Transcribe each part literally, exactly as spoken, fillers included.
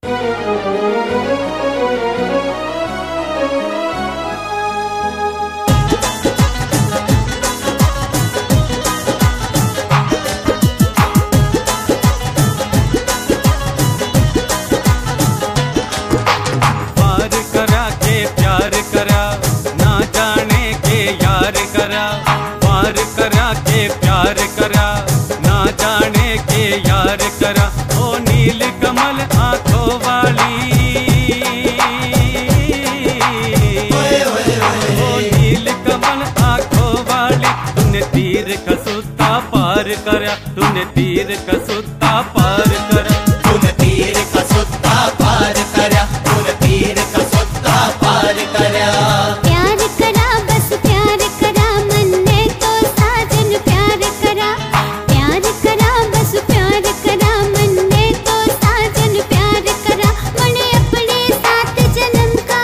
तूने तीर का सुत्ता पार करा, तूने तीर का सुत्ता पार करा, तूने तीर का सुत्ता पार करा। प्यार करा बस प्यार करा, मन ने तो साजन प्यार करा। प्यार करा बस प्यार करा, मन ने तो साजन प्यार करा। मन अपने साथ जन्म का,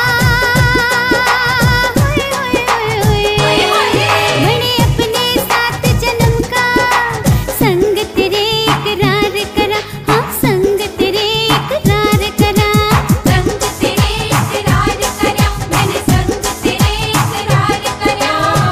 मन अपने साथ जन्म का संग तेरे इकरार करा। हाँ संग तेरे इकरार करा, संग तेरे इकरार करा, मैंने संग तेरे इकरार करा।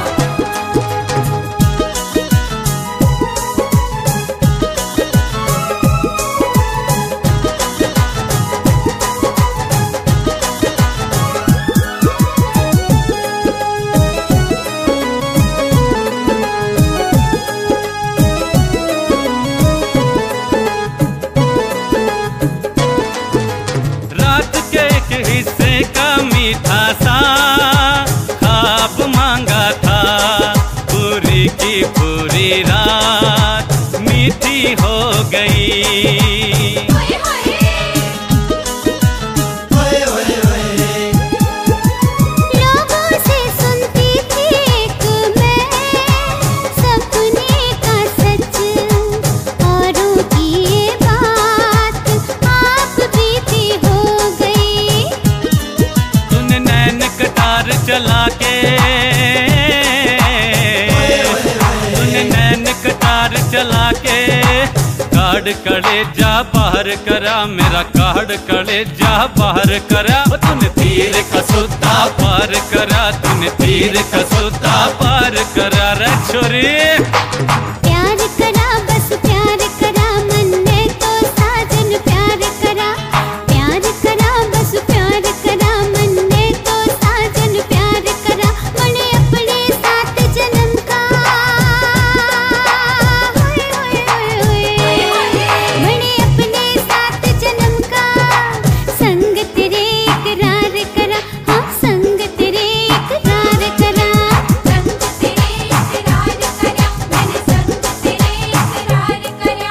रात के एक हिस्से का मीठा सा ख्वाब मांगा था। पूरी की पूरी रात मीठी हो गई। ओए ओए ओए, लोगों से सुनती थी एक मैं सपने का सच, औरों की ये बात आप बीती हो गई। तूने नैन कटार चला के, तूने नैन कटार चला के काड़ कड़े जा बाहर करा, मेरा काड़ कड़े जा बाहर करा। ओ तूने तीर का सुत्ता पार करा, तूने तीर का सुत्ता पार करा रे छोरी। प्यार करा बस प्यार करा, मन ने तो साजन प्यार करा। प्यार करा बस प्यार करा, मन ने तो साजन प्यार करा। मन अपने साथ जन्म का, मन अपने साथ जन्म का संग तेरे इकरार करा। हाँ संग तेरे इकरार करा, संग तेरे इकरार करा, मैंने संग तेरे इकरार करा।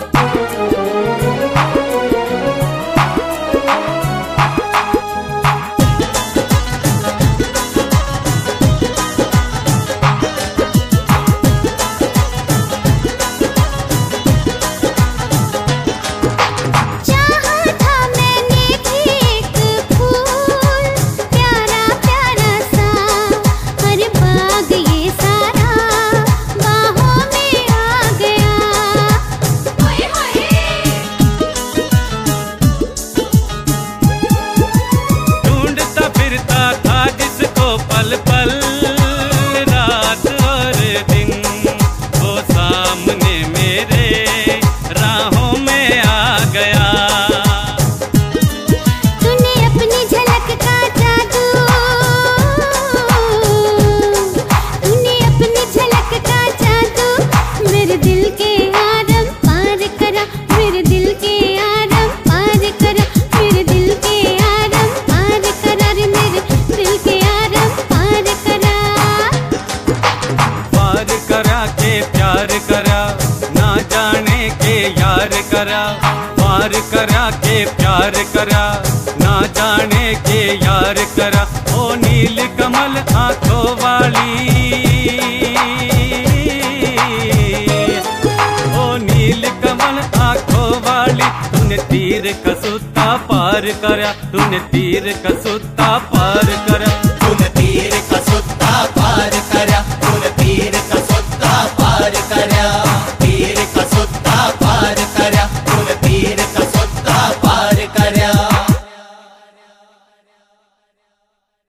चाहा था मैंने भी एक फूल प्यारा प्यारा सा, हर बाग ये सारा बाहों में आ गया। ओए होए, ढूंढता फिरता था जिसको पल पल रात और दिन, वो सामने मेरे राहों में आ गया। तूने अपनी झलक का जादू, तूने अपनी झलक का जादू मेरे दिल के आरम पार करा, मेरे दिल के आरम पार करा, मेरे दिल के आरम पार करा रे, मेरे दिल के आरम पार करा। पार करा के प्यार करा, ना जाने के यार करा। पार करा के प्यार करा, ना जाने के यार करा। ओ नील कमल आंखों वाली, ओ नील कमल आंखों वाली, तूने तीर का सुत्ता पार करा, तूने तीर का सुत्ता पार करा।